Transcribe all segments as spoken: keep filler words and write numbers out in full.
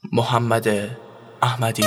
محمد احمدی.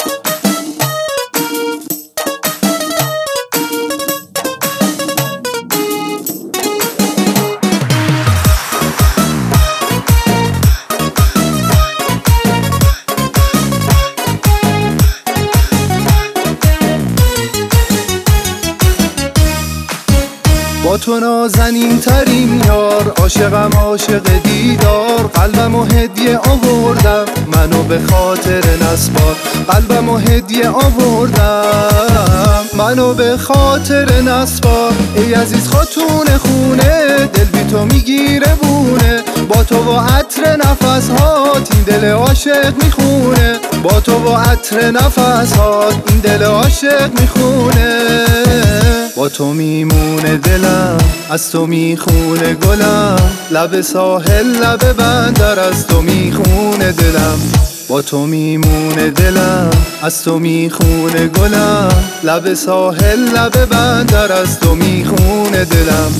با تو نازنین ترین یار، عاشقم عاشق دیدار. قلبم و هدیه آوردم منو به خاطر نسبار. قلبم و هدیه آوردم منو به خاطر نسبار. ای عزیز خاتون خونه، دل بی تو میگیره بونه. با تو و عطر نفس هات این دل عاشق میخونه. با تو و عطر نفس هات این دل عاشق میخونه. با تو میمونه دلم، از تو میخونه گلم. لب ساحل لب بندر، از تو میخونه دلم. با تو میمونه دلم، از تو میخونه گلم. لب ساحل لب بندر، از تو میخونه دلم.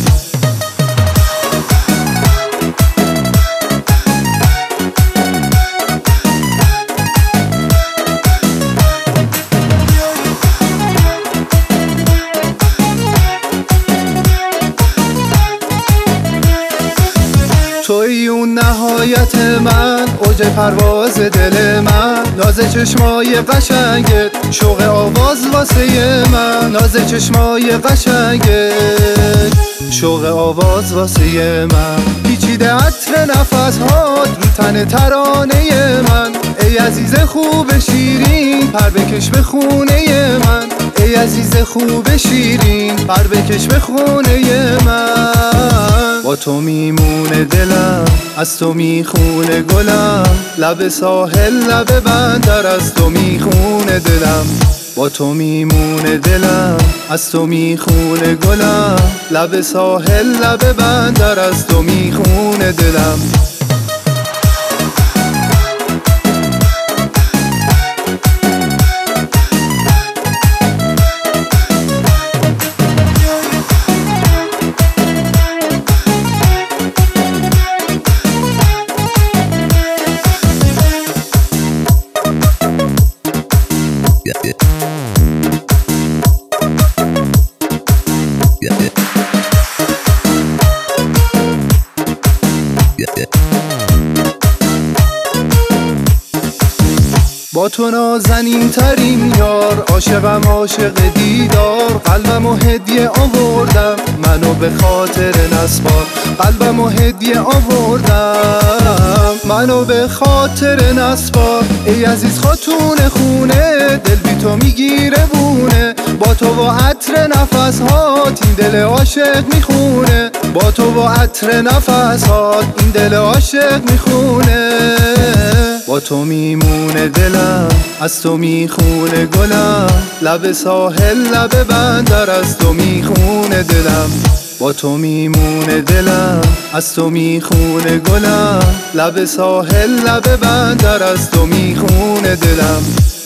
توی اون نهایت من، اوج پرواز دل من. ناز چشمای قشنگت، شوق آواز واسه من. ناز چشمای قشنگت، شوق آواز واسه من. پیچیده عطر نفس هات رو تن ترانه من. ای عزیز خوب شیرین، پر بکش به خونه من. ای عزیز خوب شیرین، پر بکش به خونه من. با تو میمونه دلم، از تو میخونه گلم. لب ساحل لب بندر، از تو میخونه دلم. با تو میمونه دلم، از تو میخونه گلم. لب ساحل لب بندر، از تو میخونه دلم. با تو نازنین ترین یار، عاشقم عاشق دیدار. قلبم و هدیه آوردم منو به خاطر نسبار. قلبم و هدیه آوردم منو به خاطر نسبار. ای عزیز خاتون خونه، دل بی تو میگیره بونه. با تو و عطر نفس هات این دل عاشق میخونه. با تو و عطر نفس هات این دل عاشق میخونه. با تو میمونه دلم، از تو میخونه گلم. لب ساحل لب بندر، از تو میخونه دلم. با تو میمونه دلم، از تو میخونه گلم. لب ساحل لب بندر، از تو میخونه دلم.